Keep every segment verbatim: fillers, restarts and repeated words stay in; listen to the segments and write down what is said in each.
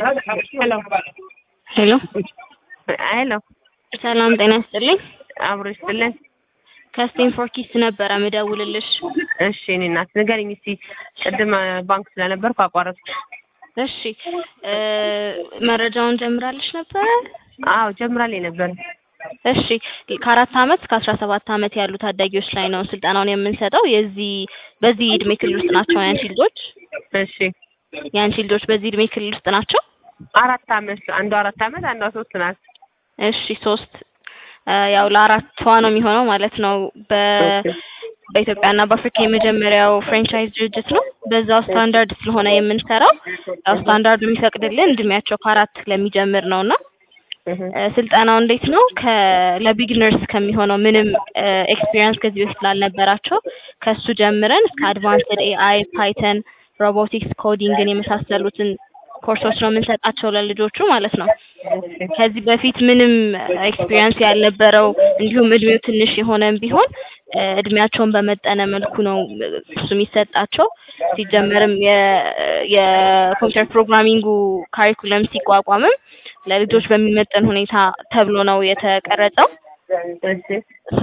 ሄሎ ሄሎ ሄሎ ሰላም ጤና ይስጥልኝ። አብሮ ይስጥልን። ከስቴንፎርድ ኪድስ ነበረ ምደውልልሽ። እሺ እኔ እናት ንገሪኝ እስኪ ቅድም ባንክ ስለነበርኩ አቋረጥኩ። እሺ እ መረጃውን ጀምራልሽ ነበረ? አዎ ጀምራልኝ ነበር። እሺ ከአራት አመት እስከ አስራ ሰባት አመት ያሉ ታዳጊዎች ላይ ነው ስልጠናውን የምንሰጠው። የዚህ በዚህ እድሜ ክልል ውስጥ ናቸው ያንቺ ልጆች? እሺ ያንቺ ልጆች በዚህ እድሜ ክልል ውስጥ ናቸው? አራት አመት አንዷ አራት አመት አንዷ ሶስት ናት። እሺ ሶስት ያው ለአራቷ ነው የሚሆነው ማለት ነው። በ በኢትዮጵያና በአፍሪካ የመጀመሪያው ፍራንቻይዝ ድርጅት ነው። በዛው ስታንዳርድ ስለሆነ የምንሰራው ያው ስታንዳርዱ የሚፈቅድልን እድሜያቸው ከአራት ለሚጀምር ነውና ስልጠናው እንዴት ነው ከ ለቢግነርስ ከሚሆነው ምንም ኤክስፒሪየንስ ከዚህ በፊት ላልነበራቸው ከሱ ጀምረን እስከ አድቫንስድ ኤአይ፣ ፓይተን፣ ሮቦቲክስ፣ ኮዲንግን የመሳሰሉትን ኮርሶች ነው የምንሰጣቸው ለልጆቹ ማለት ነው። ከዚህ በፊት ምንም ኤክስፒሪየንስ ያልነበረው እንዲሁም እድሜው ትንሽ የሆነም ቢሆን እድሜያቸውን በመጠነ መልኩ ነው እሱ የሚሰጣቸው። ሲጀመርም የ የኮምፒውተር ፕሮግራሚንጉ ካሪኩለም ሲቋቋምም ለልጆች በሚመጠን ሁኔታ ተብሎ ነው የተቀረጸው። ሶ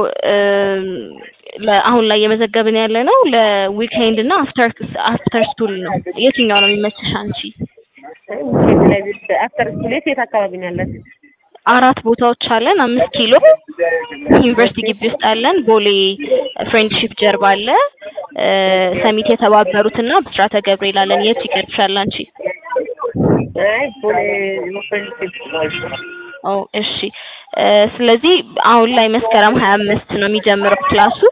አሁን ላይ የመዘገብን ያለ ነው ለዊኬንድ እና አፍተር አፍተር ስኩል ነው። የትኛው ነው የሚመችሽ አንቺ? አፍተር ስኩል የት አካባቢ ነው ያለን? አራት ቦታዎች አለን። አምስት ኪሎ ዩኒቨርሲቲ ግቢ ውስጥ አለን። ቦሌ ፍሬንድሺፕ ጀርባ አለ። ሰሚት የተባበሩትና ብስራተ ገብርኤል አለን። የት ይቀርብሻል አንቺ? አይ ቦሌ ፍሬንድሺፕ። ኦ እሺ። ስለዚህ አሁን ላይ መስከረም ሀያ አምስት ነው የሚጀምረው ክላሱ።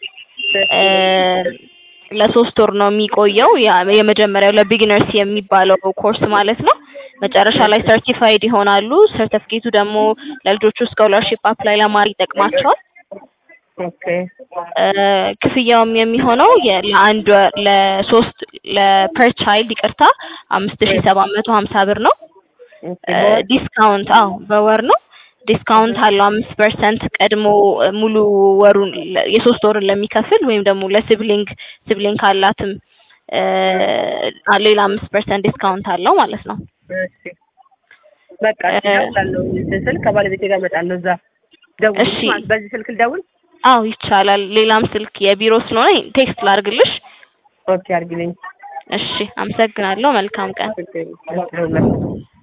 ለሶስት ወር ነው የሚቆየው። የመጀመሪያው ለቢግነርስ የሚባለው ኮርስ ማለት ነው። መጨረሻ ላይ ሰርቲፋይድ ይሆናሉ። ሰርቲፊኬቱ ደግሞ ለልጆቹ ስኮላርሺፕ አፕላይ ለማድረግ ይጠቅማቸዋል። ኦኬ ክፍያውም የሚሆነው ለአንድ ለሶስት ለፐር ቻይልድ ይቅርታ አምስት ሺህ ሰባት መቶ ሀምሳ ብር ነው። ዲስካውንት አዎ በወር ነው። ዲስካውንት አለው አምስት ፐርሰንት ቀድሞ ሙሉ ወሩን የሶስት ወርን ለሚከፍል ወይም ደግሞ ለሲብሊንግ ሲብሊንግ ካላትም ሌላ አምስት ፐርሰንት ዲስካውንት አለው ማለት ነው። እሺ በቃ እደውላለሁ። ስልክ ከባለቤቴ ጋር እመጣለሁ እዛ ደውል። በዚህ ስልክ ልደውል? አዎ ይቻላል። ሌላም ስልክ የቢሮ ስለሆነ ቴክስት ላድርግልሽ? ኦኬ አድርጊልኝ። እሺ አመሰግናለሁ። መልካም ቀን።